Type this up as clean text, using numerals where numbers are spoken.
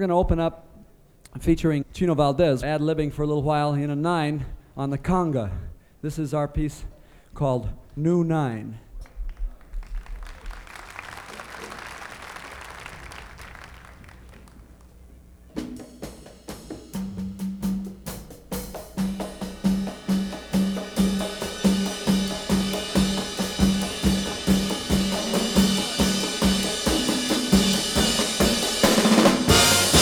We're going to open up featuring Chino Valdez, ad-libbing for a little while in a 9 on the conga. This is our piece called New 9.